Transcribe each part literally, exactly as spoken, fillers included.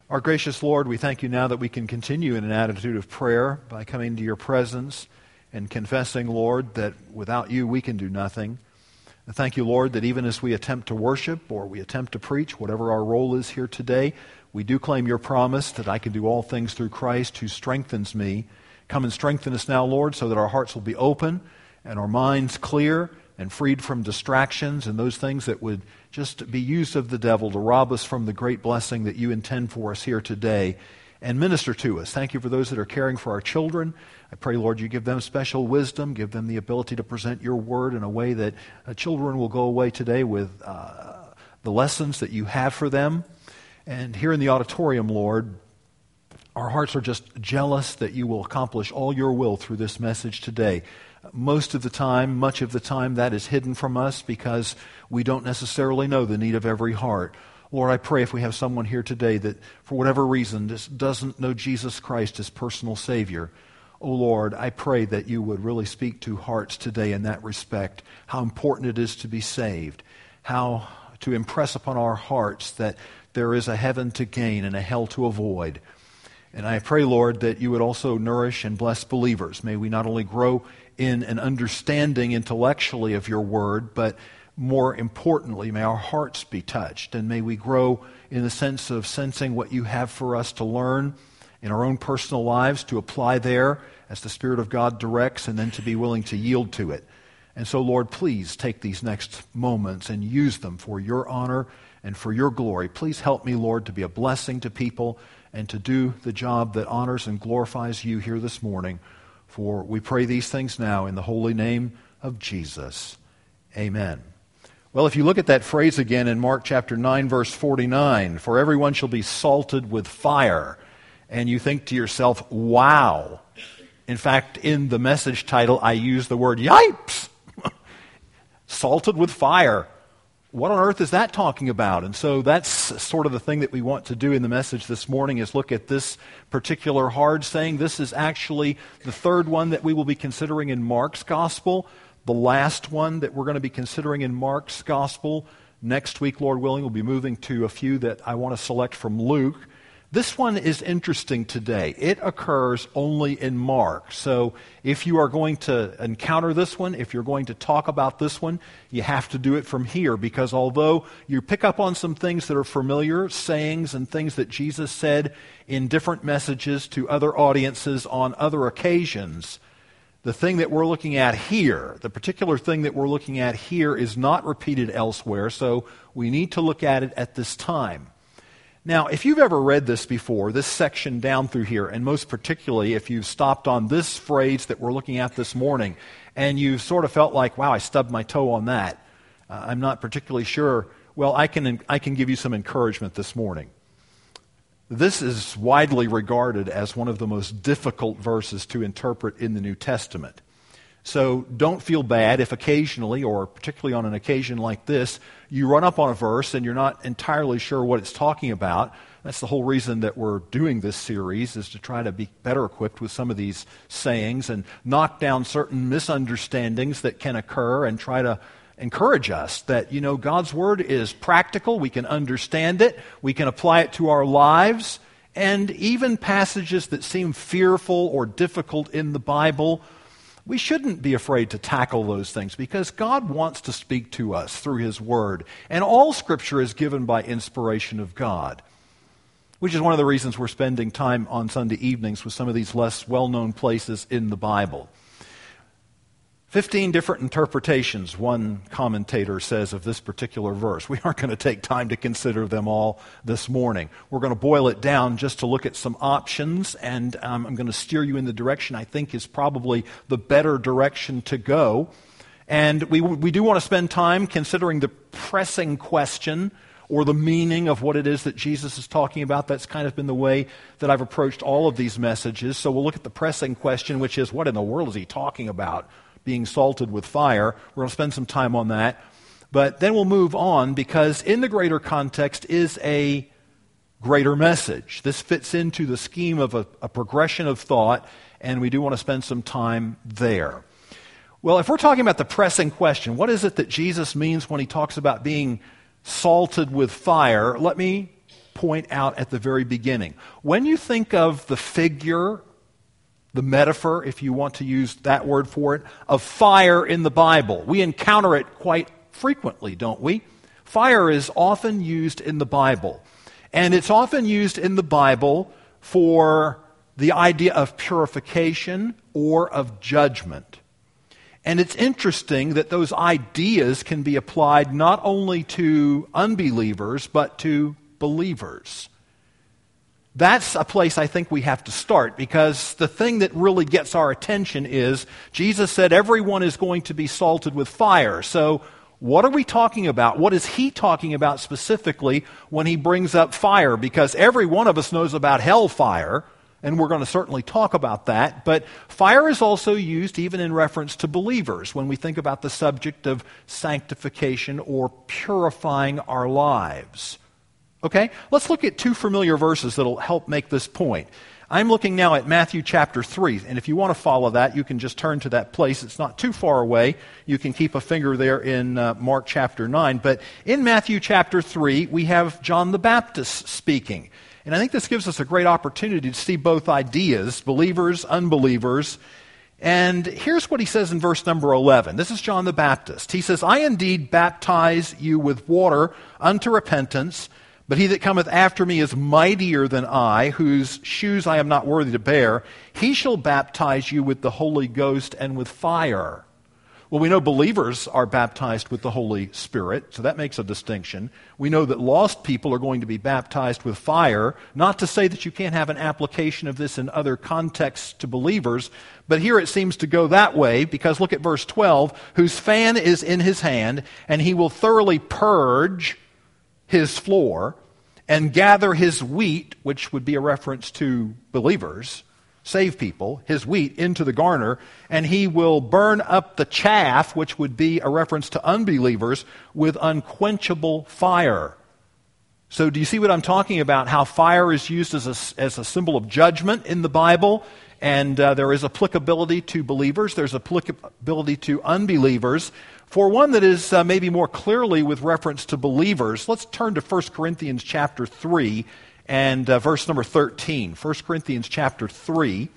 Our gracious Lord, we thank you now that we can continue in an attitude of prayer by coming to your presence and confessing, Lord, that without you we can do nothing. And thank you, Lord, that even as we attempt to worship or we attempt to preach, whatever our role is here today, we do claim your promise that I can do all things through Christ who strengthens me. Come and strengthen us now, Lord, so that our hearts will be open and our minds clear and freed from distractions and those things that would just be used of the devil to rob us from the great blessing that you intend for us here today, and minister to us. Thank you for those that are caring for our children. I pray, Lord, you give them special wisdom, give them the ability to present your word in a way that uh, children will go away today with uh, the lessons that you have for them. And here in the auditorium, Lord, our hearts are just jealous that you will accomplish all your will through this message today. Most of the time, much of the time, that is hidden from us because we don't necessarily know the need of every heart. Lord, I pray if we have someone here today that, for whatever reason, just doesn't know Jesus Christ as personal Savior, oh Lord, I pray that you would really speak to hearts today in that respect, how important it is to be saved, how to impress upon our hearts that there is a heaven to gain and a hell to avoid. And I pray, Lord, that you would also nourish and bless believers. May we not only grow in an understanding intellectually of your word, but more importantly, may our hearts be touched, and may we grow in the sense of sensing what you have for us to learn in our own personal lives, to apply there as the Spirit of God directs, and then to be willing to yield to it. And so, Lord, please take these next moments and use them for your honor and for your glory. Please help me, Lord, to be a blessing to people and to do the job that honors and glorifies you here this morning. For we pray these things now in the holy name of Jesus. Amen. Well, if you look at that phrase again in Mark chapter nine, verse forty-nine, for everyone shall be salted with fire, and you think to yourself, wow. In fact, in the message title, I use the word yipes. Salted with fire. What on earth is that talking about? And so that's sort of the thing that we want to do in the message this morning, is look at this particular hard saying. This is actually the third one that we will be considering in Mark's gospel. The last one that we're going to be considering in Mark's gospel. Next week, Lord willing, we'll be moving to a few that I want to select from Luke. This one is interesting today. It occurs only in Mark. So if you are going to encounter this one, if you're going to talk about this one, you have to do it from here, because although you pick up on some things that are familiar, sayings and things that Jesus said in different messages to other audiences on other occasions, the thing that we're looking at here, the particular thing that we're looking at here, is not repeated elsewhere, so we need to look at it at this time. Now, if you've ever read this before, this section down through here, and most particularly if you've stopped on this phrase that we're looking at this morning, and you've sort of felt like, wow, I stubbed my toe on that, uh, I'm not particularly sure, well, I can, I can give you some encouragement this morning. This is widely regarded as one of the most difficult verses to interpret in the New Testament. So don't feel bad if occasionally, or particularly on an occasion like this, you run up on a verse and you're not entirely sure what it's talking about. That's the whole reason that we're doing this series, is to try to be better equipped with some of these sayings and knock down certain misunderstandings that can occur, and try to encourage us that, you know, God's Word is practical. We can understand it. We can apply it to our lives. And even passages that seem fearful or difficult in the Bible, we shouldn't be afraid to tackle those things, because God wants to speak to us through His Word. And all Scripture is given by inspiration of God, which is one of the reasons we're spending time on Sunday evenings with some of these less well-known places in the Bible. Fifteen different interpretations, one commentator says, of this particular verse. We aren't going to take time to consider them all this morning. We're going to boil it down just to look at some options, and um, I'm going to steer you in the direction I think is probably the better direction to go. And we, we do want to spend time considering the pressing question, or the meaning of what it is that Jesus is talking about. That's kind of been the way that I've approached all of these messages. So we'll look at the pressing question, which is, what in the world is he talking about? Being salted with fire. We're going to spend some time on that. But then we'll move on, because in the greater context is a greater message. This fits into the scheme of a, a progression of thought, and we do want to spend some time there. Well, if we're talking about the pressing question, what is it that Jesus means when he talks about being salted with fire? Let me point out at the very beginning. When you think of the figure, the metaphor, if you want to use that word for it, of fire in the Bible, we encounter it quite frequently, don't we? Fire is often used in the Bible. And it's often used in the Bible for the idea of purification or of judgment. And it's interesting that those ideas can be applied not only to unbelievers, but to believers. That's a place I think we have to start, because the thing that really gets our attention is Jesus said everyone is going to be salted with fire. So what are we talking about? What is he talking about specifically when he brings up fire? Because every one of us knows about hellfire, and we're going to certainly talk about that. But fire is also used even in reference to believers when we think about the subject of sanctification or purifying our lives. Okay? Let's look at two familiar verses that will help make this point. I'm looking now at Matthew chapter three, and if you want to follow that, you can just turn to that place. It's not too far away. You can keep a finger there in uh, Mark chapter nine. But in Matthew chapter three, we have John the Baptist speaking. And I think this gives us a great opportunity to see both ideas, believers, unbelievers. And here's what he says in verse number eleven. This is John the Baptist. He says, I indeed baptize you with water unto repentance, but he that cometh after me is mightier than I, whose shoes I am not worthy to bear. He shall baptize you with the Holy Ghost and with fire. Well, we know believers are baptized with the Holy Spirit, so that makes a distinction. We know that lost people are going to be baptized with fire, not to say that you can't have an application of this in other contexts to believers, but here it seems to go that way, because look at verse twelve, whose fan is in his hand, and he will thoroughly purge his floor and gather his wheat, which would be a reference to believers, save people, his wheat into the garner, and he will burn up the chaff, which would be a reference to unbelievers, with unquenchable fire. So do you see what I'm talking about? How fire is used as a, as a symbol of judgment in the Bible, and uh, there is applicability to believers, there's applicability to unbelievers. For one that is uh, maybe more clearly with reference to believers, let's turn to First Corinthians chapter three, and uh, verse number thirteen. First Corinthians chapter three.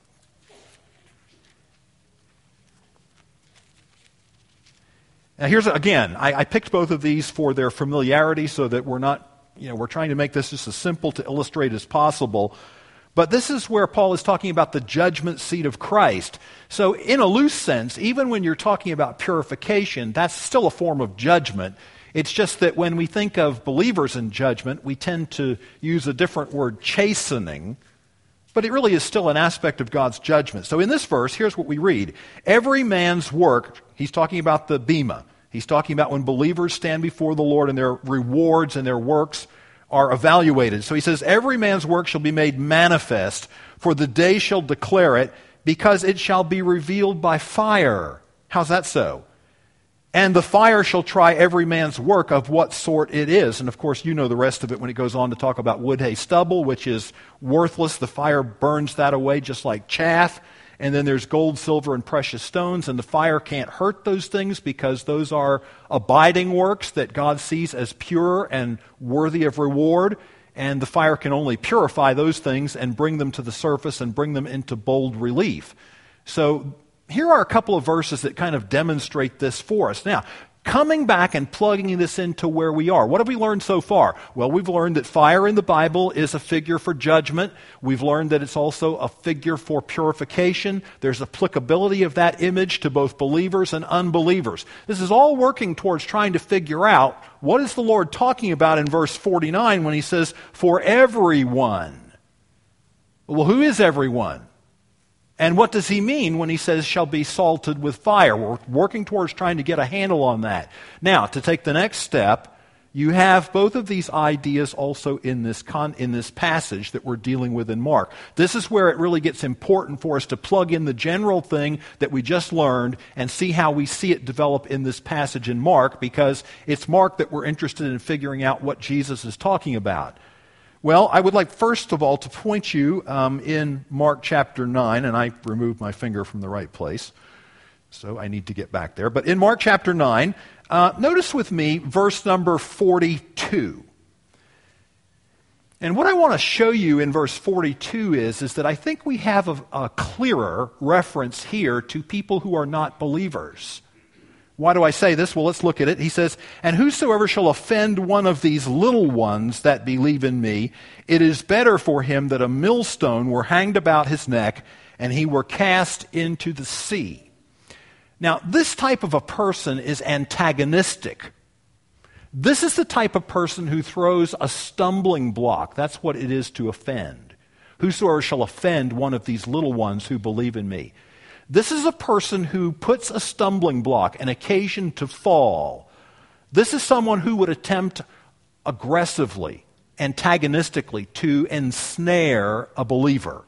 Now here's, again, I, I picked both of these for their familiarity so that we're not, you know, we're trying to make this just as simple to illustrate as possible. But this is where Paul is talking about the judgment seat of Christ. So in a loose sense, even when you're talking about purification, that's still a form of judgment. It's just that when we think of believers in judgment, we tend to use a different word, chastening. But it really is still an aspect of God's judgment. So in this verse, here's what we read. Every man's work, he's talking about the bema. He's talking about when believers stand before the Lord and their rewards and their works are evaluated. So he says, every man's work shall be made manifest, for the day shall declare it, because it shall be revealed by fire. How's that so? And the fire shall try every man's work of what sort it is. And of course, you know the rest of it when it goes on to talk about wood, hay, stubble, which is worthless. The fire burns that away just like chaff. And then there's gold, silver, and precious stones, and the fire can't hurt those things because those are abiding works that God sees as pure and worthy of reward, and the fire can only purify those things and bring them to the surface and bring them into bold relief. So here are a couple of verses that kind of demonstrate this for us. Now, coming back and plugging this into where we are. What have we learned so far? Well, we've learned that fire in the Bible is a figure for judgment. We've learned that it's also a figure for purification. There's applicability of that image to both believers and unbelievers. This is all working towards trying to figure out what is the Lord talking about in verse forty-nine when he says, for everyone. Well, who is everyone? And what does he mean when he says shall be salted with fire? We're working towards trying to get a handle on that. Now, to take the next step, you have both of these ideas also in this con- in this passage that we're dealing with in Mark. This is where it really gets important for us to plug in the general thing that we just learned and see how we see it develop in this passage in Mark, because it's Mark that we're interested in figuring out what Jesus is talking about. Well, I would like first of all to point you um, in Mark chapter nine, and I removed my finger from the right place, so I need to get back there. But in Mark chapter nine, uh, notice with me verse number forty-two. And what I want to show you in verse forty-two is, is that I think we have a, a clearer reference here to people who are not believers. Why do I say this? Well, let's look at it. He says, "And whosoever shall offend one of these little ones that believe in me, it is better for him that a millstone were hanged about his neck and he were cast into the sea." Now, this type of a person is antagonistic. This is the type of person who throws a stumbling block. That's what it is to offend. "Whosoever shall offend one of these little ones who believe in me." This is a person who puts a stumbling block, an occasion to fall. This is someone who would attempt aggressively, antagonistically, to ensnare a believer.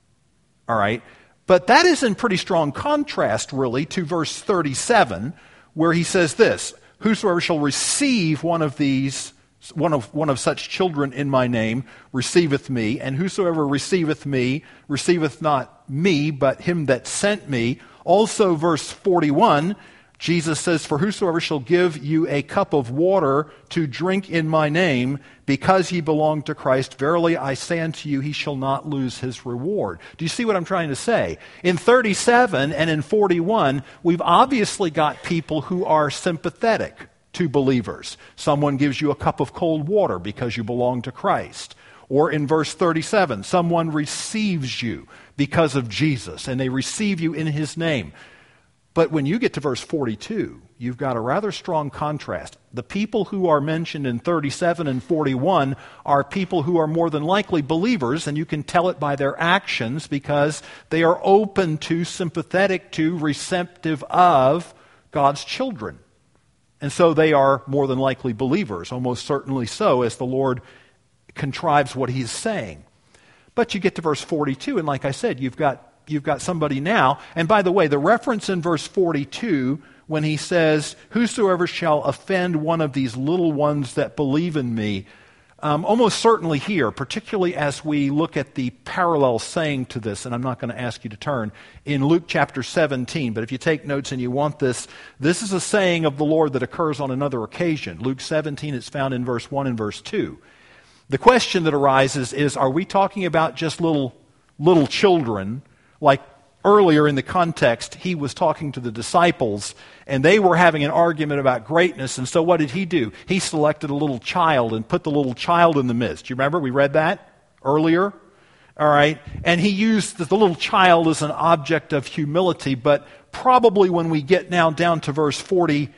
All right? But that is in pretty strong contrast, really, to verse thirty-seven, where he says this, "Whosoever shall receive one of these, one of one of such children in my name, receiveth me, and whosoever receiveth me, receiveth not me, but him that sent me." Also, verse forty-one, Jesus says, "For whosoever shall give you a cup of water to drink in my name, because ye belong to Christ, verily I say unto you, he shall not lose his reward." Do you see what I'm trying to say? In thirty-seven and in forty-one, we've obviously got people who are sympathetic to believers. Someone gives you a cup of cold water because you belong to Christ. Or in verse thirty-seven, someone receives you because of Jesus, and they receive you in his name. But when you get to verse forty-two, you've got a rather strong contrast. The people who are mentioned in thirty-seven and forty-one are people who are more than likely believers, and you can tell it by their actions because they are open to, sympathetic to, receptive of God's children. And so they are more than likely believers, almost certainly so, as the Lord contrives what he's saying. But you get to verse forty-two, and like I said, you've got You've got somebody now. And by the way, the reference in verse forty-two, when he says, "Whosoever shall offend one of these little ones that believe in me," um, almost certainly here, particularly as we look at the parallel saying to this, and I'm not going to ask you to turn, in Luke chapter seventeen, but if you take notes and you want this, this is a saying of the Lord that occurs on another occasion. Luke seventeen, it's found in verse one and verse two. The question that arises is, are we talking about just little, little children? Like earlier in the context, he was talking to the disciples, and they were having an argument about greatness, and so what did he do? He selected a little child and put the little child in the midst. You remember? We read that earlier? All right? And he used the little child as an object of humility, but probably when we get now down to verse forty-two,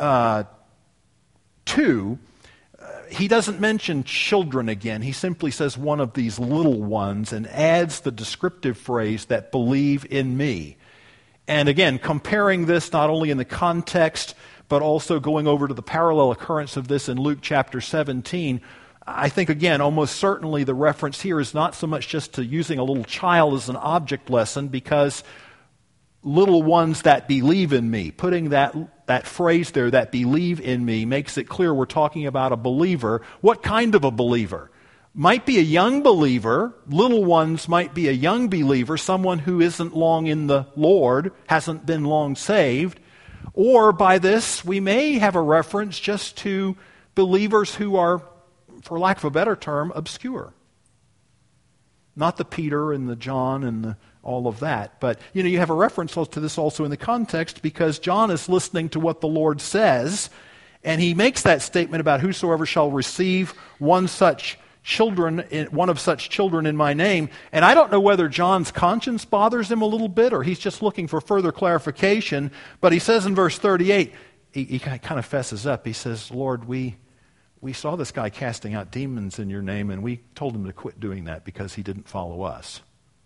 he doesn't mention children again. He simply says one of these little ones and adds the descriptive phrase that believe in me. And again, comparing this not only in the context, but also going over to the parallel occurrence of this in Luke chapter seventeen, I think again, almost certainly the reference here is not so much just to using a little child as an object lesson, because little ones that believe in me, putting that that phrase there, that believe in me, makes it clear we're talking about a believer. What kind of a believer? Might be a young believer. Little ones might be a young believer, someone who isn't long in the Lord, hasn't been long saved. Or by this, we may have a reference just to believers who are, for lack of a better term, obscure. Not the Peter and the John and the all of that. But, you know, you have a reference to this also in the context, because John is listening to what the Lord says, and he makes that statement about whosoever shall receive one such children, in, one of such children in my name. And I don't know whether John's conscience bothers him a little bit, or he's just looking for further clarification. But he says in verse thirty-eight, he, he kind of fesses up. He says, "Lord, we we saw this guy casting out demons in your name, and we told him to quit doing that because he didn't follow us."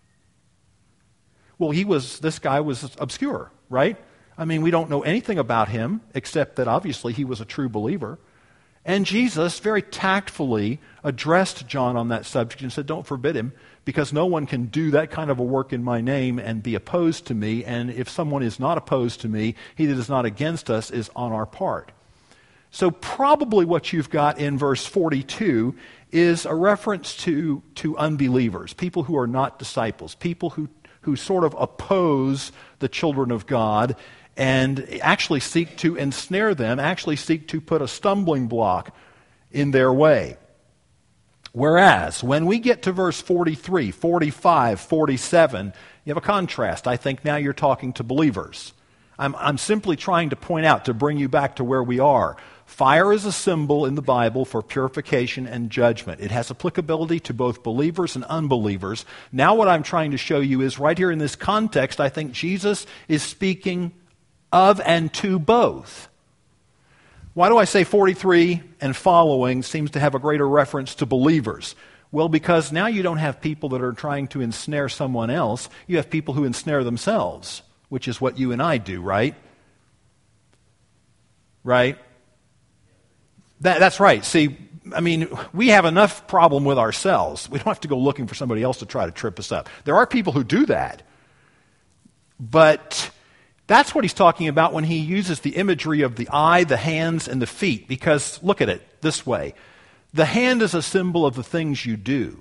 Well, he was, this guy was obscure, right? I mean, we don't know anything about him, except that obviously he was a true believer. And Jesus very tactfully addressed John on that subject and said, don't forbid him, because no one can do that kind of a work in my name and be opposed to me. And if someone is not opposed to me, he that is not against us is on our part. So probably what you've got in verse forty-two is a reference to, to unbelievers, people who are not disciples, people who who sort of oppose the children of God and actually seek to ensnare them, actually seek to put a stumbling block in their way. Whereas, when we get to verse forty-three, forty-five, forty-seven, you have a contrast. I think now you're talking to believers. I'm, I'm simply trying to point out, to bring you back to where we are. Fire is a symbol in the Bible for purification and judgment. It has applicability to both believers and unbelievers. Now what I'm trying to show you is right here in this context, I think Jesus is speaking of and to both. Why do I say forty-three and following seems to have a greater reference to believers? Well, because now you don't have people that are trying to ensnare someone else. You have people who ensnare themselves, which is what you and I do, right? Right? That, that's right. See, I mean, we have enough problem with ourselves. We don't have to go looking for somebody else to try to trip us up. There are people who do that. But that's what he's talking about when he uses the imagery of the eye, the hands, and the feet. Because, look at it this way. The hand is a symbol of the things you do.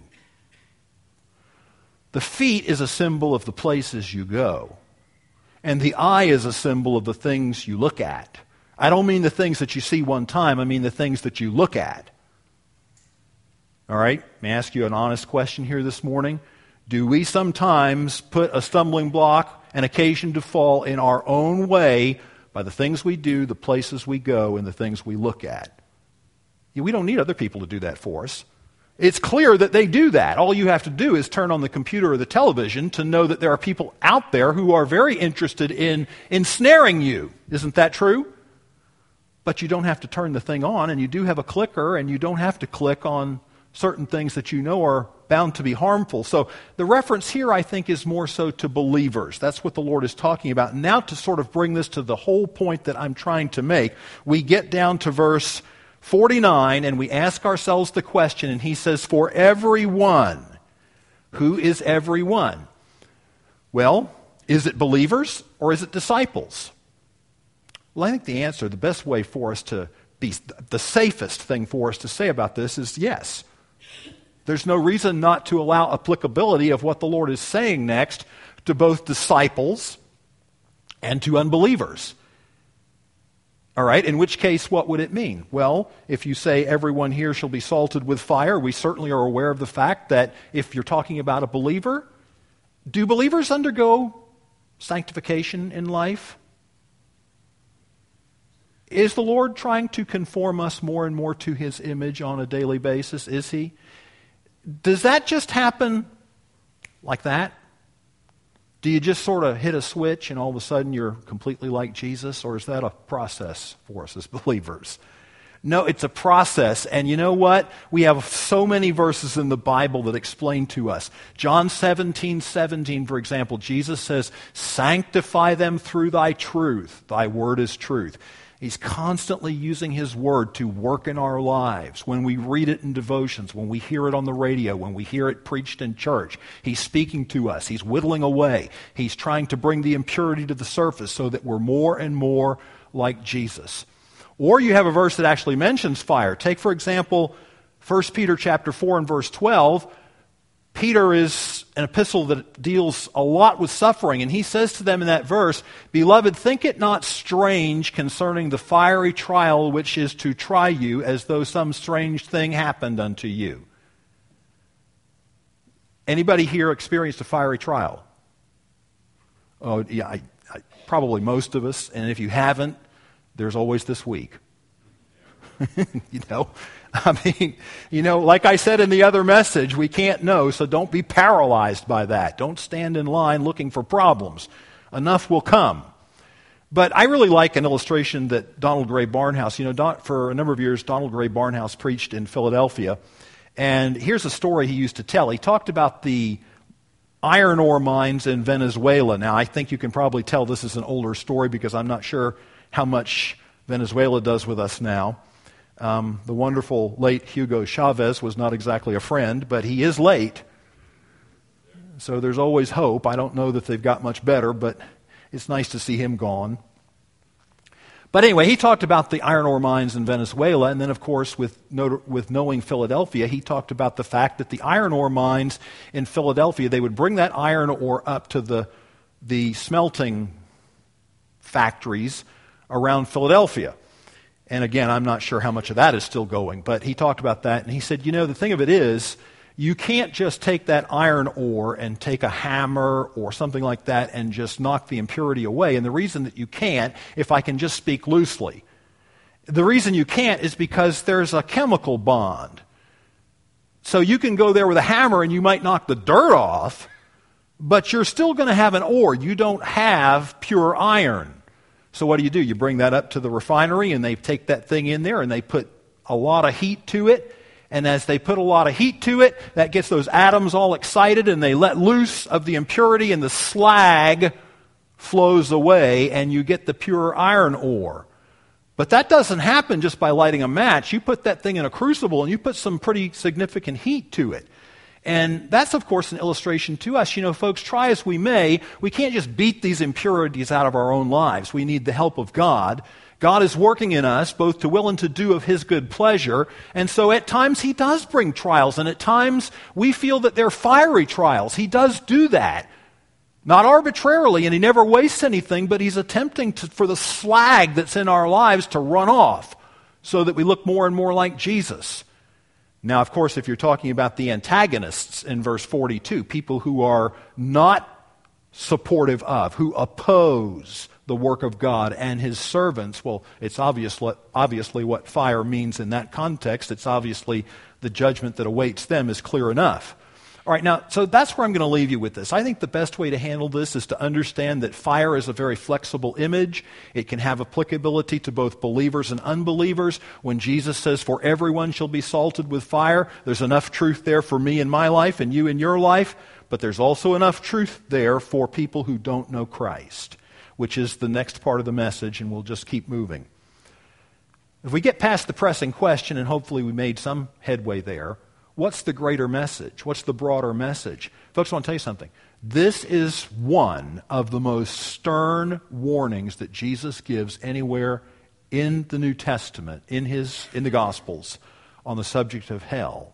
The feet is a symbol of the places you go. And the eye is a symbol of the things you look at. I don't mean the things that you see one time. I mean the things that you look at. All right? May I ask you an honest question here this morning? Do we sometimes put a stumbling block, an occasion to fall in our own way by the things we do, the places we go, and the things we look at? We don't need other people to do that for us. It's clear that they do that. All you have to do is turn on the computer or the television to know that there are people out there who are very interested in ensnaring you. Isn't that true? But you don't have to turn the thing on, and you do have a clicker, and you don't have to click on certain things that you know are bound to be harmful. So the reference here, I think, is more so to believers. That's what the Lord is talking about. Now, to sort of bring this to the whole point that I'm trying to make, we get down to verse forty-nine, and we ask ourselves the question, and he says, for everyone. Who is everyone? Well, is it believers or is it disciples? Well, I think the answer, the best way for us to be, the safest thing for us to say about this is yes. There's no reason not to allow applicability of what the Lord is saying next to both disciples and to unbelievers. All right, in which case, what would it mean? Well, if you say everyone here shall be salted with fire, we certainly are aware of the fact that if you're talking about a believer, do believers undergo sanctification in life? Is the Lord trying to conform us more and more to His image on a daily basis? Is He? Does that just happen like that? Do you just sort of hit a switch and all of a sudden you're completely like Jesus? Or is that a process for us as believers? No, it's a process. And you know what? We have so many verses in the Bible that explain to us. John seventeen seventeen, for example, Jesus says, sanctify them through thy truth. Thy word is truth. He's constantly using His Word to work in our lives. When we read it in devotions, when we hear it on the radio, when we hear it preached in church, He's speaking to us. He's whittling away. He's trying to bring the impurity to the surface so that we're more and more like Jesus. Or you have a verse that actually mentions fire. Take, for example, First Peter chapter four and verse twelve. Peter is an epistle that deals a lot with suffering, and he says to them in that verse, beloved, think it not strange concerning the fiery trial which is to try you, as though some strange thing happened unto you. Anybody here experienced a fiery trial? Oh, yeah, I, I, probably most of us, and if you haven't, there's always this week. you know, I mean, you know, like I said in the other message, we can't know, so don't be paralyzed by that. Don't stand in line looking for problems. Enough will come. But I really like an illustration that Donald Gray Barnhouse, you know, Don, for a number of years, Donald Gray Barnhouse preached in Philadelphia. And here's a story he used to tell. He talked about the iron ore mines in Venezuela. Now, I think you can probably tell this is an older story because I'm not sure how much Venezuela does with us now. Um, the wonderful late Hugo Chavez was not exactly a friend, but he is late. So there's always hope. I don't know that they've got much better, but it's nice to see him gone. But anyway, he talked about the iron ore mines in Venezuela, and then, of course, with, with knowing Philadelphia, he talked about the fact that the iron ore mines in Philadelphia, they would bring that iron ore up to the, the smelting factories around Philadelphia. And again, I'm not sure how much of that is still going, but he talked about that, and he said, you know, the thing of it is, you can't just take that iron ore and take a hammer or something like that and just knock the impurity away. And the reason that you can't, if I can just speak loosely, the reason you can't is because there's a chemical bond. So you can go there with a hammer and you might knock the dirt off, but you're still going to have an ore. You don't have pure iron. So what do you do? You bring that up to the refinery and they take that thing in there and they put a lot of heat to it. And as they put a lot of heat to it, that gets those atoms all excited and they let loose of the impurity and the slag flows away and you get the pure iron ore. But that doesn't happen just by lighting a match. You put that thing in a crucible and you put some pretty significant heat to it. And that's, of course, an illustration to us. You know, folks, try as we may, we can't just beat these impurities out of our own lives. We need the help of God. God is working in us both to will and to do of His good pleasure. And so at times He does bring trials, and at times we feel that they're fiery trials. He does do that. Not arbitrarily, and He never wastes anything, but He's attempting to, for the slag that's in our lives to run off so that we look more and more like Jesus. Now, of course, if you're talking about the antagonists in verse forty-two, people who are not supportive of, who oppose the work of God and His servants, well, it's obvious, obviously what fire means in that context. It's obviously the judgment that awaits them is clear enough. All right, now, so that's where I'm going to leave you with this. I think the best way to handle this is to understand that fire is a very flexible image. It can have applicability to both believers and unbelievers. When Jesus says, for everyone shall be salted with fire, there's enough truth there for me in my life and you in your life, but there's also enough truth there for people who don't know Christ, which is the next part of the message, and we'll just keep moving. If we get past the pressing question, and hopefully we made some headway there, what's the greater message? What's the broader message? Folks, I want to tell you something. This is one of the most stern warnings that Jesus gives anywhere in the New Testament, in his in the Gospels, on the subject of hell.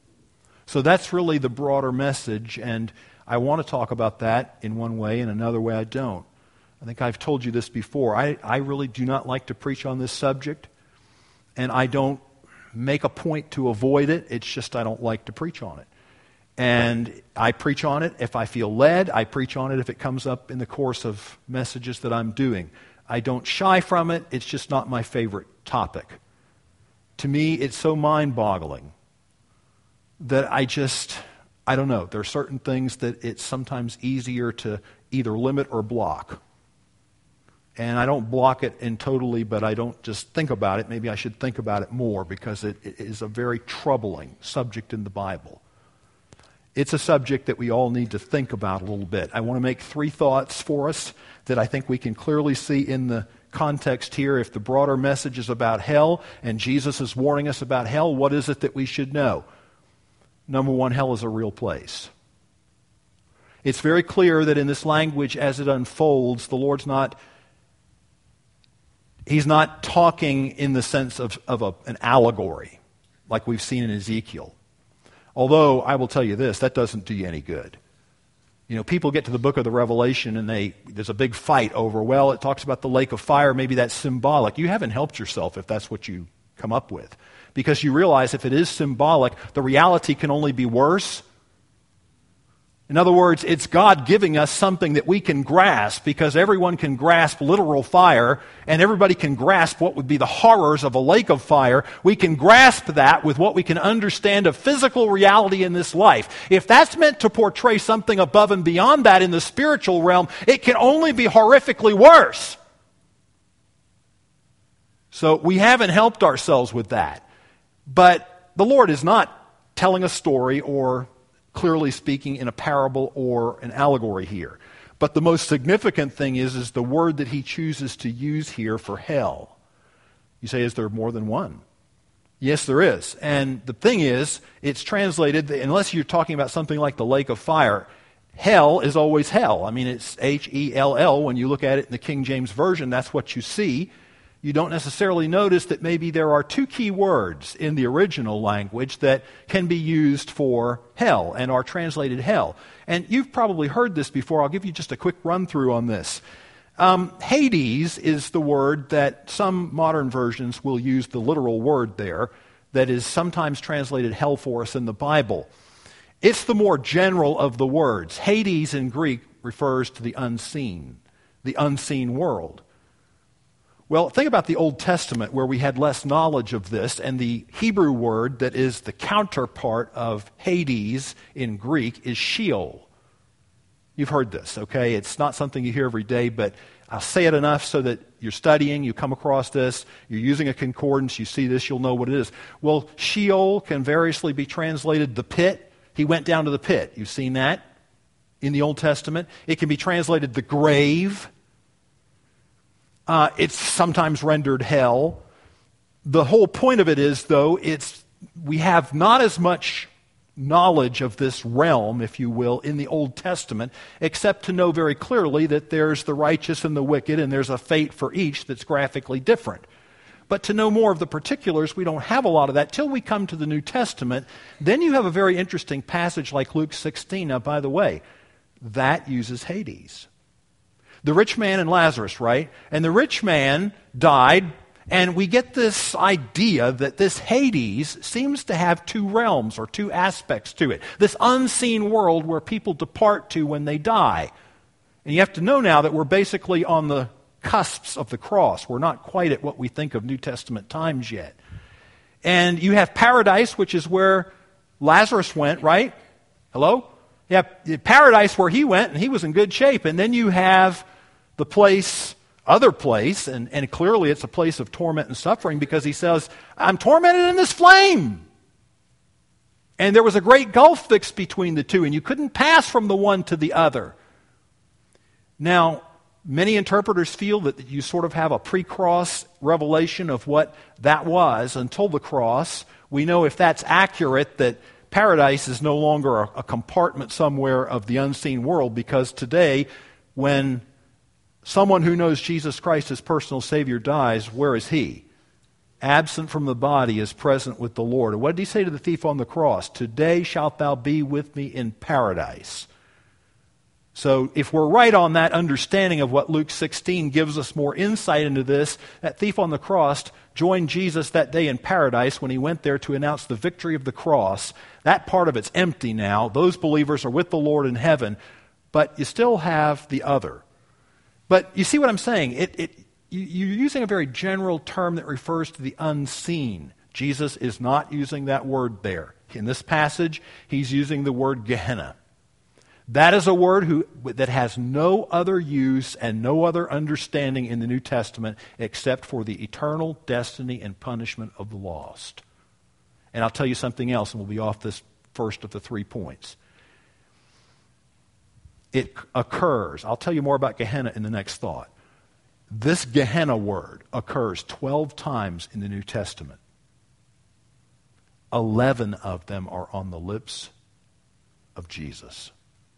So that's really the broader message, and I want to talk about that in one way, and another way I don't. I think I've told you this before. I, I really do not like to preach on this subject, and I don't make a point to avoid it. It's just I don't like to preach on it. And I preach on it if I feel led. I preach on it if it comes up in the course of messages that I'm doing. I don't shy from it. It's just not my favorite topic. To me, it's so mind-boggling that I just, I don't know. There are certain things that it's sometimes easier to either limit or block. And I don't block it in totally, but I don't just think about it. Maybe I should think about it more because it, it is a very troubling subject in the Bible. It's a subject that we all need to think about a little bit. I want to make three thoughts for us that I think we can clearly see in the context here. If the broader message is about hell and Jesus is warning us about hell, what is it that we should know? Number one, hell is a real place. It's very clear that in this language as it unfolds, the Lord's not He's not talking in the sense of, of a, an allegory, like we've seen in Ezekiel. Although, I will tell you this, that doesn't do you any good. You know, people get to the book of the Revelation and they there's a big fight over, well, it talks about the lake of fire, maybe that's symbolic. You haven't helped yourself if that's what you come up with. Because you realize if it is symbolic, the reality can only be worse. In other words, it's God giving us something that we can grasp, because everyone can grasp literal fire, and everybody can grasp what would be the horrors of a lake of fire. We can grasp that with what we can understand of physical reality in this life. If that's meant to portray something above and beyond that in the spiritual realm, it can only be horrifically worse. So we haven't helped ourselves with that. But the Lord is not telling a story or clearly speaking in a parable or an allegory here. But the most significant thing is, is the word that he chooses to use here for hell. You say, is there more than one? Yes, there is. And the thing is, it's translated, unless you're talking about something like the lake of fire, hell is always hell. I mean, it's H E L L. When you look at it in the King James Version, that's what you see. You don't necessarily notice that maybe there are two key words in the original language that can be used for hell and are translated hell. And you've probably heard this before. I'll give you just a quick run through on this. Um, Hades is the word that some modern versions will use the literal word there that is sometimes translated hell for us in the Bible. It's the more general of the words. Hades in Greek refers to the unseen, the unseen world. Well, think about the Old Testament where we had less knowledge of this, and the Hebrew word that is the counterpart of Hades in Greek is Sheol. You've heard this, okay? It's not something you hear every day, but I'll say it enough so that you're studying, you come across this, you're using a concordance, you see this, you'll know what it is. Well, Sheol can variously be translated the pit. He went down to the pit. You've seen that in the Old Testament. It can be translated the grave. Uh, it's sometimes rendered hell. The whole point of it is, though, it's we have not as much knowledge of this realm, if you will, in the Old Testament, except to know very clearly that there's the righteous and the wicked, and there's a fate for each that's graphically different. But to know more of the particulars, we don't have a lot of that till we come to the New Testament. Then you have a very interesting passage like Luke sixteen. Now, by the way, that uses Hades. The rich man and Lazarus, right? And the rich man died, and we get this idea that this Hades seems to have two realms or two aspects to it. This unseen world where people depart to when they die. And you have to know now that we're basically on the cusps of the cross. We're not quite at what we think of New Testament times yet. And you have paradise, which is where Lazarus went, right? Hello? You have paradise where he went, and he was in good shape. And then you have the place, other place, and, and clearly it's a place of torment and suffering because he says, I'm tormented in this flame. And there was a great gulf fixed between the two, and you couldn't pass from the one to the other. Now, many interpreters feel that you sort of have a pre-cross revelation of what that was until the cross. We know if that's accurate that paradise is no longer a, a compartment somewhere of the unseen world, because today when someone who knows Jesus Christ as personal Savior dies, where is he? Absent from the body is present with the Lord. And what did he say to the thief on the cross? Today shalt thou be with me in paradise. So if we're right on that understanding of what Luke sixteen gives us more insight into this, that thief on the cross joined Jesus that day in paradise when he went there to announce the victory of the cross. That part of it's empty now. Those believers are with the Lord in heaven, but you still have the other. But you see what I'm saying? It, it, you, you're using a very general term that refers to the unseen. Jesus is not using that word there. In this passage, he's using the word Gehenna. That is a word who, that has no other use and no other understanding in the New Testament except for the eternal destiny and punishment of the lost. And I'll tell you something else, and we'll be off this first of the three points. It occurs, I'll tell you more about Gehenna in the next thought. This Gehenna word occurs twelve times in the New Testament. Eleven of them are on the lips of Jesus.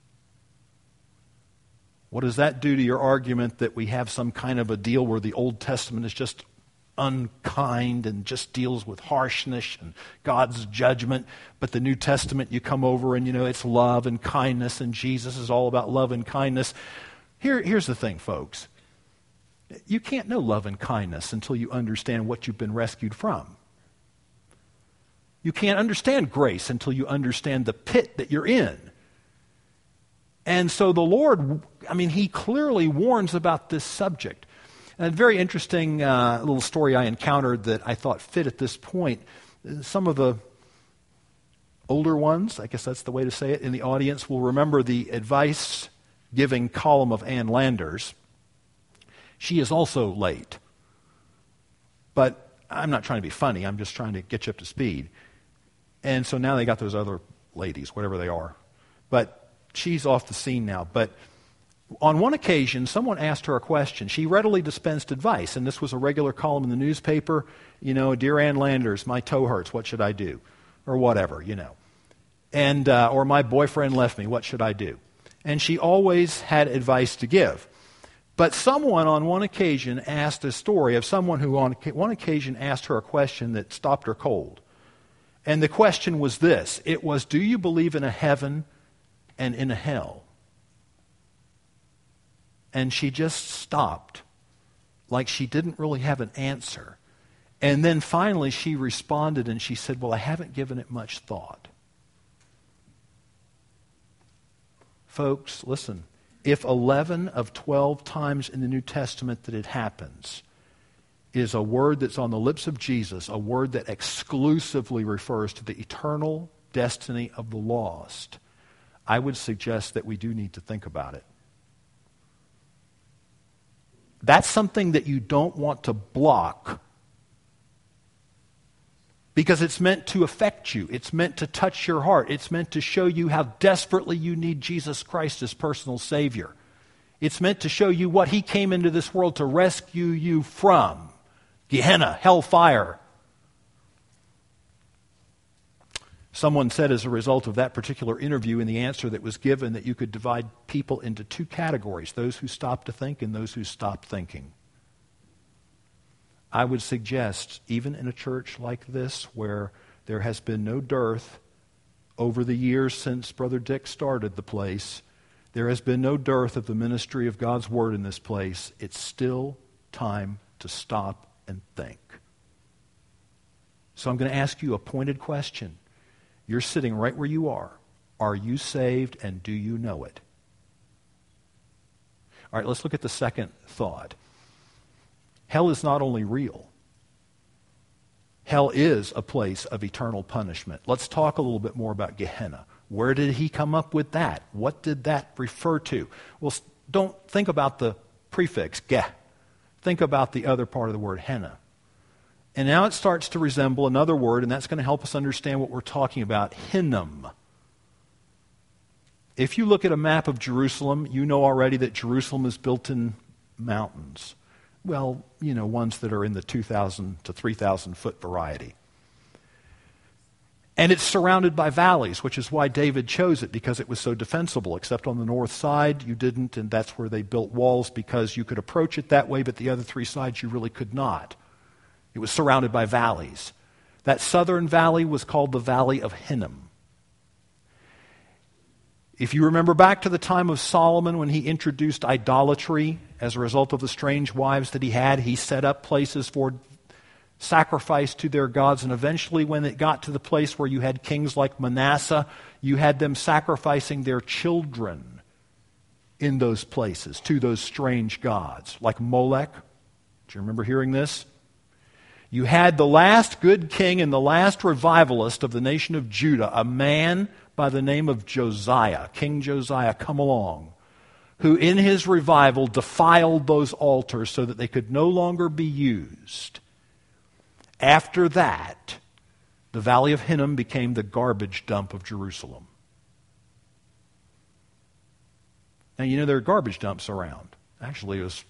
What does that do to your argument that we have some kind of a deal where the Old Testament is just unkind and just deals with harshness and God's judgment, but the New Testament you come over and you know it's love and kindness, and Jesus is all about love and kindness? Here, here's the thing, folks. You can't know love and kindness until you understand what you've been rescued from. You can't understand grace until you understand the pit that you're in. And so the Lord, I mean, he clearly warns about this subject. And a very interesting uh, little story I encountered that I thought fit at this point. Some of the older ones, I guess that's the way to say it, in the audience will remember the advice-giving column of Ann Landers. She is also late. But I'm not trying to be funny. I'm just trying to get you up to speed. And so now they got those other ladies, whatever they are. But she's off the scene now. But on one occasion, someone asked her a question. She readily dispensed advice, and this was a regular column in the newspaper. You know, Dear Ann Landers, my toe hurts, what should I do? Or whatever, you know. And uh, or my boyfriend left me, what should I do? And she always had advice to give. But someone on one occasion asked a story of someone who on one occasion asked her a question that stopped her cold. And the question was this. It was, do you believe in a heaven and in a hell? And she just stopped, like she didn't really have an answer. And then finally she responded and she said, well, I haven't given it much thought. Folks, listen, if eleven of twelve times in the New Testament that it happens is a word that's on the lips of Jesus, a word that exclusively refers to the eternal destiny of the lost, I would suggest that we do need to think about it. That's something that you don't want to block because it's meant to affect you. It's meant to touch your heart. It's meant to show you how desperately you need Jesus Christ as personal Savior. It's meant to show you what He came into this world to rescue you from. Gehenna, hellfire. Someone said as a result of that particular interview and the answer that was given that you could divide people into two categories, those who stop to think and those who stop thinking. I would suggest, even in a church like this where there has been no dearth over the years since Brother Dick started the place, there has been no dearth of the ministry of God's Word in this place. It's still time to stop and think. So I'm going to ask you a pointed question. You're sitting right where you are. Are you saved and do you know it? All right, let's look at the second thought. Hell is not only real. Hell is a place of eternal punishment. Let's talk a little bit more about Gehenna. Where did he come up with that? What did that refer to? Well, don't think about the prefix, geh. Think about the other part of the word, henna. And now it starts to resemble another word, and that's going to help us understand what we're talking about, Hinnom. If you look at a map of Jerusalem, you know already that Jerusalem is built in mountains. Well, you know, ones that are in the two thousand to three thousand foot variety. And it's surrounded by valleys, which is why David chose it, because it was so defensible. Except on the north side, you didn't, and that's where they built walls, because you could approach it that way, but the other three sides you really could not. It was surrounded by valleys. That southern valley was called the Valley of Hinnom. If you remember back to the time of Solomon when he introduced idolatry as a result of the strange wives that he had, he set up places for sacrifice to their gods, and eventually when it got to the place where you had kings like Manasseh, you had them sacrificing their children in those places to those strange gods, like Molech. Do you remember hearing this? You had the last good king and the last revivalist of the nation of Judah, a man by the name of Josiah, King Josiah, come along, who in his revival defiled those altars so that they could no longer be used. After that, the Valley of Hinnom became the garbage dump of Jerusalem. Now, you know there are garbage dumps around. Actually, it was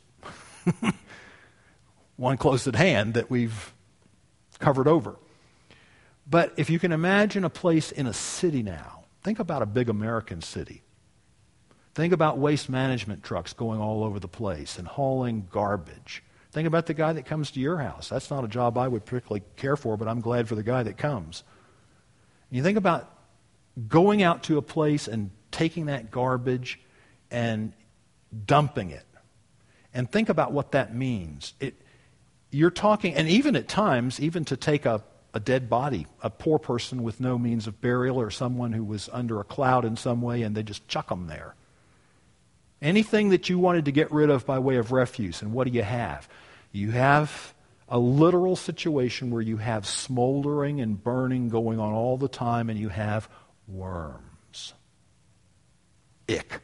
one close at hand that we've covered over. But if you can imagine a place in a city now, think about a big American city. Think about waste management trucks going all over the place and hauling garbage. Think about the guy that comes to your house. That's not a job I would particularly care for, but I'm glad for the guy that comes. You think about going out to a place and taking that garbage and dumping it. And think about what that means. It, you're talking, and even at times, even to take a, a dead body, a poor person with no means of burial or someone who was under a cloud in some way, and they just chuck them there. Anything that you wanted to get rid of by way of refuse, and what do you have? You have a literal situation where you have smoldering and burning going on all the time, and you have worms. Ick.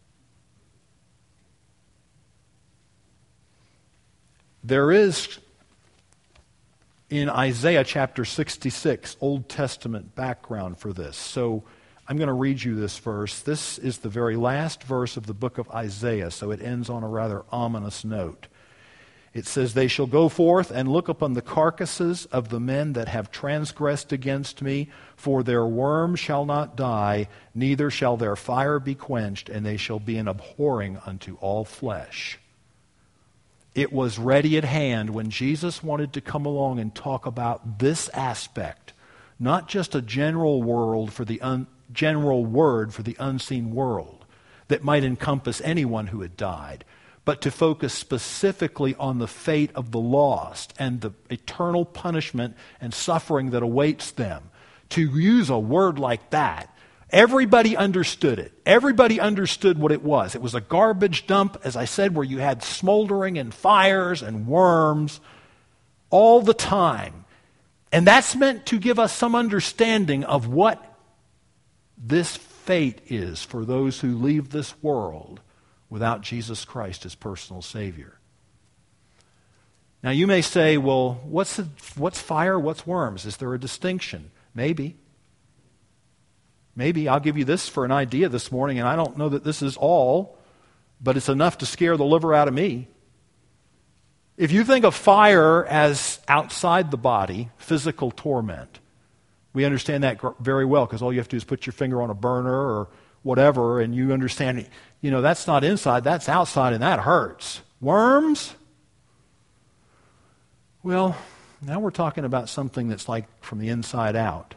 There is, in Isaiah chapter sixty-six, Old Testament background for this. So I'm going to read you this verse. This is the very last verse of the book of Isaiah, so it ends on a rather ominous note. It says, "They shall go forth and look upon the carcasses of the men that have transgressed against me, for their worm shall not die, neither shall their fire be quenched, and they shall be an abhorring unto all flesh." It was ready at hand when Jesus wanted to come along and talk about this aspect, not just a general world for the un, general word for the unseen world that might encompass anyone who had died, but to focus specifically on the fate of the lost and the eternal punishment and suffering that awaits them. To use a word like that, everybody understood it. Everybody understood what it was. It was a garbage dump, as I said, where you had smoldering and fires and worms all the time. And that's meant to give us some understanding of what this fate is for those who leave this world without Jesus Christ as personal Savior. Now you may say, well, what's, the, what's fire, what's worms? Is there a distinction? Maybe. Maybe. I'll give you this for an idea this morning, and I don't know that this is all, but it's enough to scare the liver out of me. If you think of fire as outside the body, physical torment, we understand that very well because all you have to do is put your finger on a burner or whatever, and you understand, you know, that's not inside, that's outside, and that hurts. Worms? Well, now we're talking about something that's like from the inside out.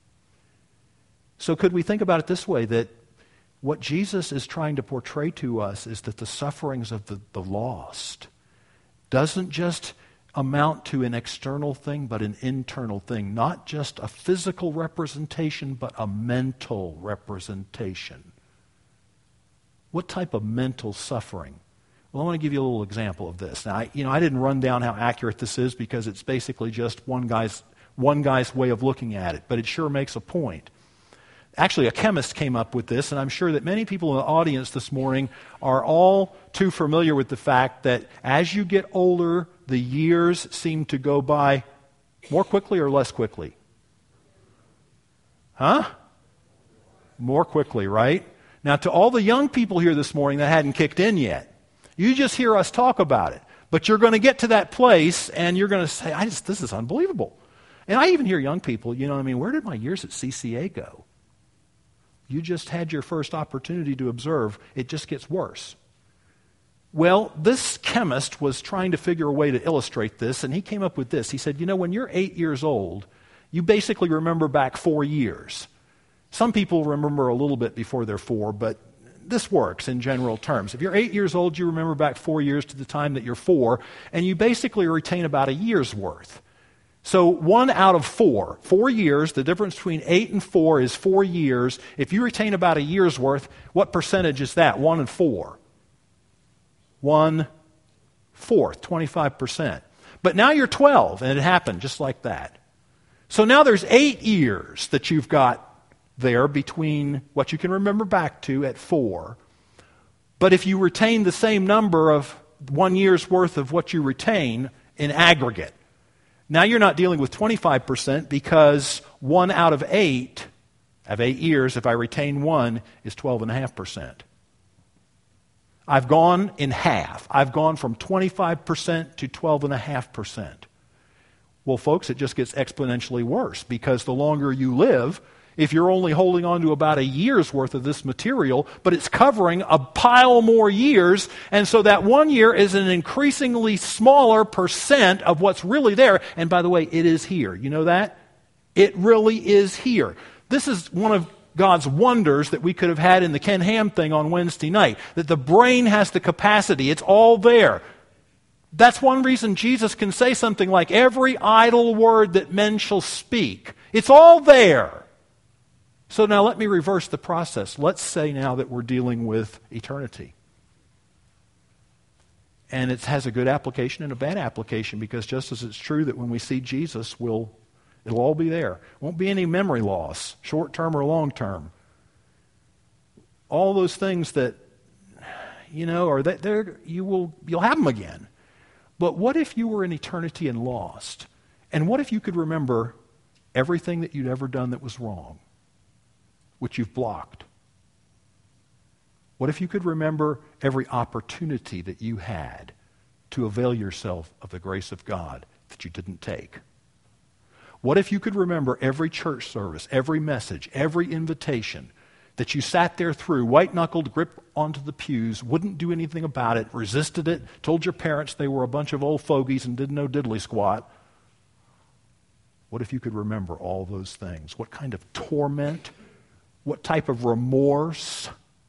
So could we think about it this way, that what Jesus is trying to portray to us is that the sufferings of the, the lost doesn't just amount to an external thing, but an internal thing. Not just a physical representation, but a mental representation. What type of mental suffering? Well, I want to give you a little example of this. Now, I, you know, I didn't run down how accurate this is because it's basically just one guy's, one guy's way of looking at it, but it sure makes a point. Actually, a chemist came up with this, and I'm sure that many people in the audience this morning are all too familiar with the fact that as you get older, the years seem to go by more quickly or less quickly? Huh? More quickly, right? Now, to all the young people here this morning that hadn't kicked in yet, you just hear us talk about it. But you're going to get to that place, and you're going to say, I just, this is unbelievable. And I even hear young people, you know, I mean, where did my years at C C A go? You just had your first opportunity to observe. It just gets worse. Well, this chemist was trying to figure a way to illustrate this, and he came up with this. He said, you know, when you're eight years old, you basically remember back four years. Some people remember a little bit before they're four, but this works in general terms. If you're eight years old, you remember back four years to the time that you're four, and you basically retain about a year's worth. So one out of four, four years, the difference between eight and four is four years. If you retain about a year's worth, what percentage is that? One and four. One fourth, twenty-five percent. But now you're twelve, and it happened just like that. So now there's eight years that you've got there between what you can remember back to at four. But if you retain the same number of one year's worth of what you retain in aggregate, now you're not dealing with twenty-five percent because one out of eight, of eight years, if I retain one, is twelve point five percent. I've gone in half. I've gone from twenty-five percent to twelve point five percent. Well, folks, it just gets exponentially worse because the longer you live, if you're only holding on to about a year's worth of this material, but it's covering a pile more years, and so that one year is an increasingly smaller percent of what's really there. And by the way, it is here. You know that? It really is here. This is one of God's wonders that we could have had in the Ken Ham thing on Wednesday night, that the brain has the capacity. It's all there. That's one reason Jesus can say something like, every idle word that men shall speak. It's all there. So now let me reverse the process. Let's say now that we're dealing with eternity. And it has a good application and a bad application, because just as it's true that when we see Jesus, we'll, it'll all be there. Won't be any memory loss, short-term or long-term. All those things that, you know, are that there, you will, you'll have them again. But what if you were in eternity and lost? And what if you could remember everything that you'd ever done that was wrong, which you've blocked? What if you could remember every opportunity that you had to avail yourself of the grace of God that you didn't take? What if you could remember every church service, every message, every invitation that you sat there through, white-knuckled, gripped onto the pews, wouldn't do anything about it, resisted it, told your parents they were a bunch of old fogies and didn't know diddly squat? What if you could remember all those things? What kind of torment? What type of remorse?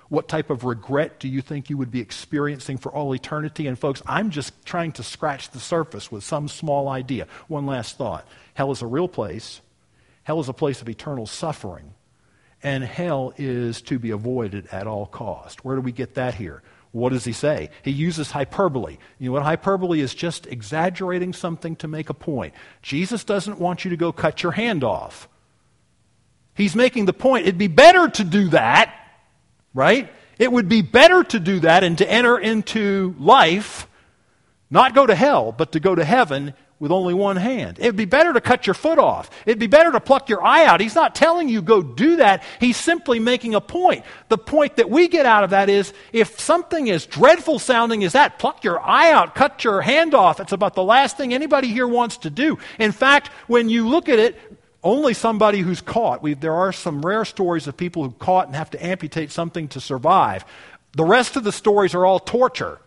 What type of regret do you think you would be experiencing for all eternity? And folks, I'm just trying to scratch the surface with some small idea. One last thought. Hell is a real place. Hell is a place of eternal suffering. And hell is to be avoided at all cost. Where do we get that here? What does he say? He uses hyperbole. You know what hyperbole is? Just exaggerating something to make a point. Jesus doesn't want you to go cut your hand off. He's making the point, it'd be better to do that, right? It would be better to do that and to enter into life, not go to hell, but to go to heaven with only one hand. It would be better to cut your foot off. It'd be better to pluck your eye out. He's not telling you go do that. He's simply making a point. The point that we get out of that is if something as dreadful sounding as that, pluck your eye out, cut your hand off, it's about the last thing anybody here wants to do. In fact, when you look at it, only somebody who's caught. We, there are some rare stories of people who caught and have to amputate something to survive. The rest of the stories are all torture.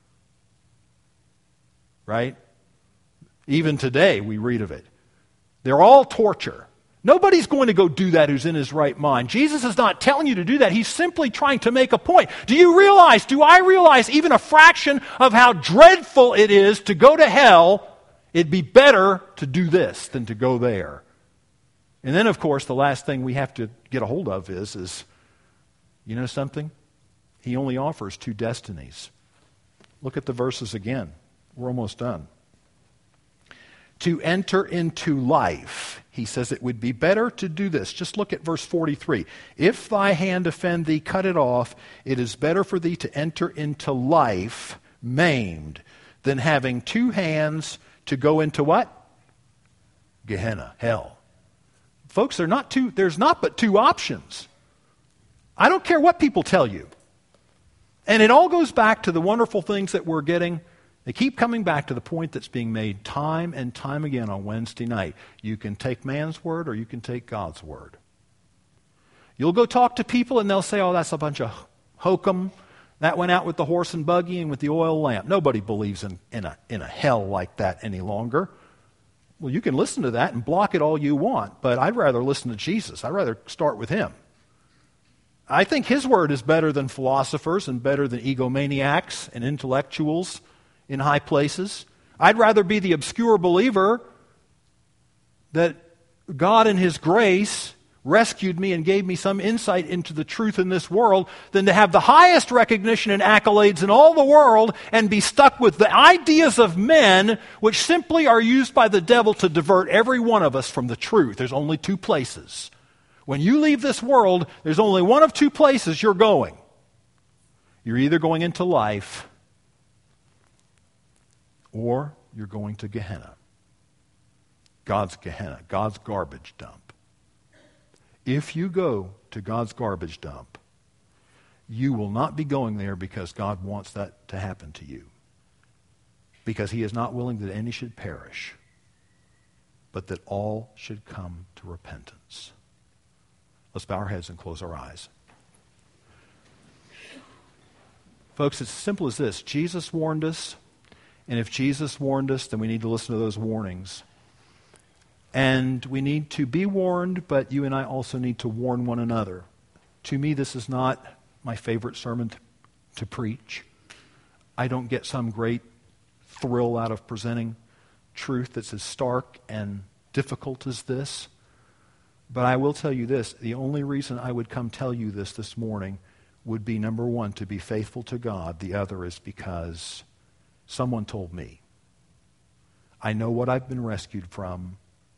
Right? Even today we read of it. They're all torture. Nobody's going to go do that who's in his right mind. Jesus is not telling you to do that. He's simply trying to make a point. Do you realize, do I realize even a fraction of how dreadful it is to go to hell? It'd be better to do this than to go there. And then, of course, the last thing we have to get a hold of is, is, you know something? He only offers two destinies. Look at the verses again. We're almost done. To enter into life, he says it would be better to do this. Just look at verse forty-three. If thy hand offend thee, cut it off. It is better for thee to enter into life maimed than having two hands to go into what? Gehenna, hell. Folks, there are not two, there's not but two options. I don't care what people tell you. And it all goes back to the wonderful things that we're getting. They keep coming back to the point that's being made time and time again on Wednesday night. You can take man's word or you can take God's word. You'll go talk to people and they'll say, oh, that's a bunch of hokum. That went out with the horse and buggy and with the oil lamp. Nobody believes in, in, a, in a hell like that any longer. Well, you can listen to that and block it all you want, but I'd rather listen to Jesus. I'd rather start with him. I think his word is better than philosophers and better than egomaniacs and intellectuals in high places. I'd rather be the obscure believer that God in his grace rescued me and gave me some insight into the truth in this world than to have the highest recognition and accolades in all the world and be stuck with the ideas of men which simply are used by the devil to divert every one of us from the truth. There's only two places. When you leave this world, there's only one of two places you're going. You're either going into life or you're going to Gehenna. God's Gehenna, God's garbage dump. If you go to God's garbage dump, you will not be going there because God wants that to happen to you. Because he is not willing that any should perish, but that all should come to repentance. Let's bow our heads and close our eyes. Folks, it's as simple as this. Jesus warned us, and if Jesus warned us, then we need to listen to those warnings. And we need to be warned, but you and I also need to warn one another. To me, this is not my favorite sermon to, to preach. I don't get some great thrill out of presenting truth that's as stark and difficult as this. But I will tell you this, the only reason I would come tell you this this morning would be, number one, to be faithful to God. The other is because someone told me. I know what I've been rescued from.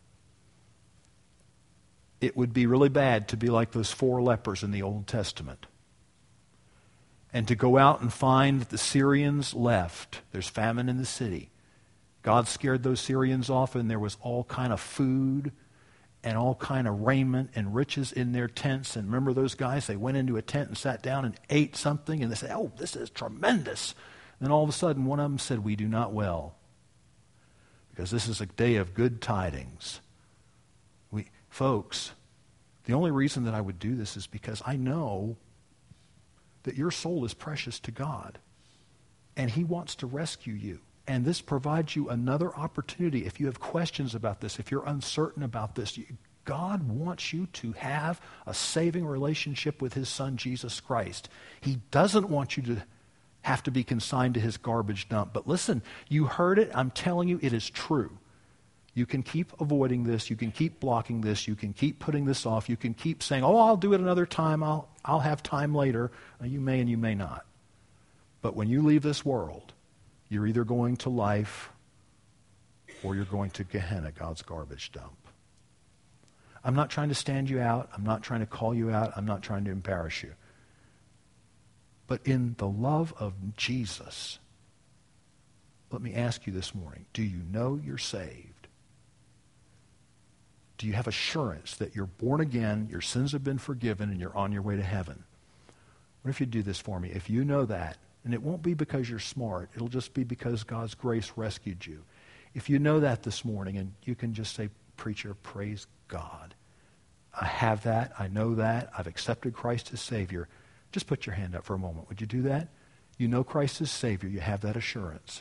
It would be really bad to be like those four lepers in the Old Testament. And to go out and find that the Syrians left. There's famine in the city. God scared those Syrians off, and there was all kind of food and all kind of raiment and riches in their tents. And remember those guys? They went into a tent and sat down and ate something, and they said, oh, this is tremendous. And then all of a sudden, one of them said, we do not well, because this is a day of good tidings. We, folks, the only reason that I would do this is because I know that your soul is precious to God, and he wants to rescue you. And this provides you another opportunity. If you have questions about this, if you're uncertain about this, you God wants you to have a saving relationship with his Son, Jesus Christ. He doesn't want you to have to be consigned to his garbage dump. But listen, you heard it. I'm telling you, it is true. You can keep avoiding this. You can keep blocking this. You can keep putting this off. You can keep saying, oh, I'll do it another time. I'll, I'll have time later. Now, you may and you may not. But when you leave this world, you're either going to life or you're going to Gehenna, God's garbage dump. I'm not trying to stand you out. I'm not trying to call you out. I'm not trying to embarrass you. But in the love of Jesus, let me ask you this morning, do you know you're saved? Do you have assurance that you're born again, your sins have been forgiven, and you're on your way to heaven? What if you do this for me? If you know that, and it won't be because you're smart, it'll just be because God's grace rescued you. If you know that this morning, and you can just say, preacher, praise God. I have that. I know that. I've accepted Christ as Savior. Just put your hand up for a moment. Would you do that? You know Christ as Savior. You have that assurance.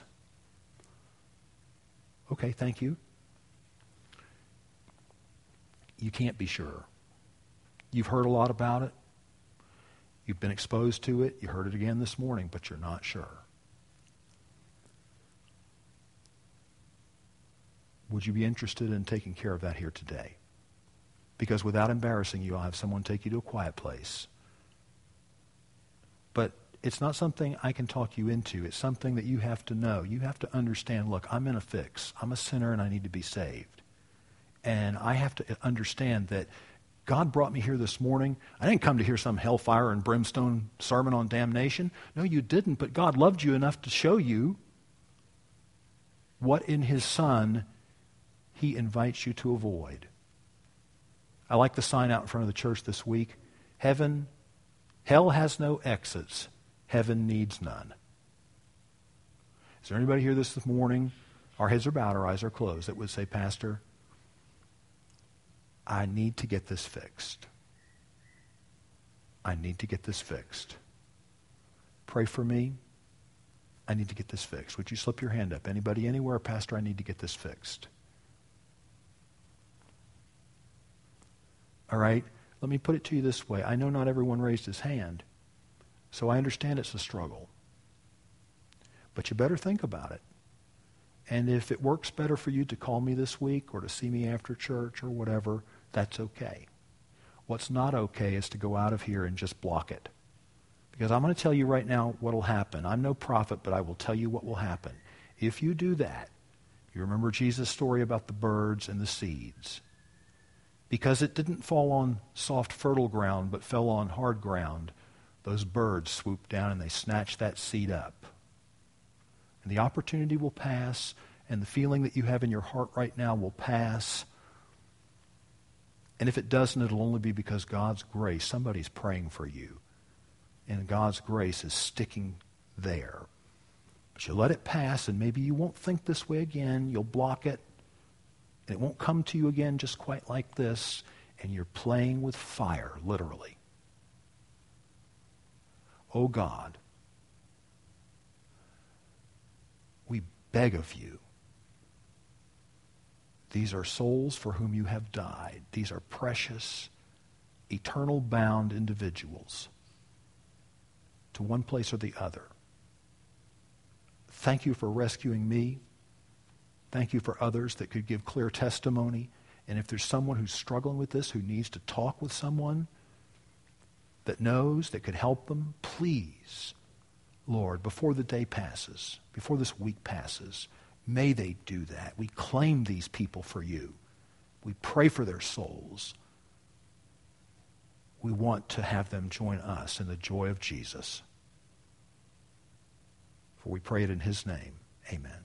Okay, thank you. You can't be sure. You've heard a lot about it. You've been exposed to it. You heard it again this morning, but you're not sure. Would you be interested in taking care of that here today? Because without embarrassing you, I'll have someone take you to a quiet place. But it's not something I can talk you into. It's something that you have to know. You have to understand, look, I'm in a fix. I'm a sinner and I need to be saved. And I have to understand that God brought me here this morning. I didn't come to hear some hellfire and brimstone sermon on damnation. No, you didn't. But God loved you enough to show you what in his Son he invites you to avoid. I like the sign out in front of the church this week. Heaven, hell has no exits. Heaven needs none. Is there anybody here this morning, our heads are bowed, our eyes are closed, that would say, Pastor, I need to get this fixed. I need to get this fixed. Pray for me. I need to get this fixed. Would you slip your hand up? Anybody, anywhere? Pastor, I need to get this fixed. All right? Let me put it to you this way. I know not everyone raised his hand, so I understand it's a struggle. But you better think about it. And if it works better for you to call me this week or to see me after church or whatever, that's okay. What's not okay is to go out of here and just block it. Because I'm going to tell you right now what will happen. I'm no prophet, but I will tell you what will happen. If you do that, you remember Jesus' story about the birds and the seeds. Because it didn't fall on soft, fertile ground, but fell on hard ground, those birds swooped down and they snatched that seed up. And the opportunity will pass, and the feeling that you have in your heart right now will pass. And if it doesn't, it'll only be because God's grace, somebody's praying for you, and God's grace is sticking there. But you let it pass, and maybe you won't think this way again. You'll block it, and it won't come to you again just quite like this, and you're playing with fire, literally. Oh God, we beg of you. These are souls for whom you have died. These are precious, eternal bound individuals to one place or the other. Thank you for rescuing me. Thank you for others that could give clear testimony. And if there's someone who's struggling with this, who needs to talk with someone that knows, that could help them, please, Lord, before the day passes, before this week passes, may they do that. We claim these people for you. We pray for their souls. We want to have them join us in the joy of Jesus. For we pray it in his name. Amen.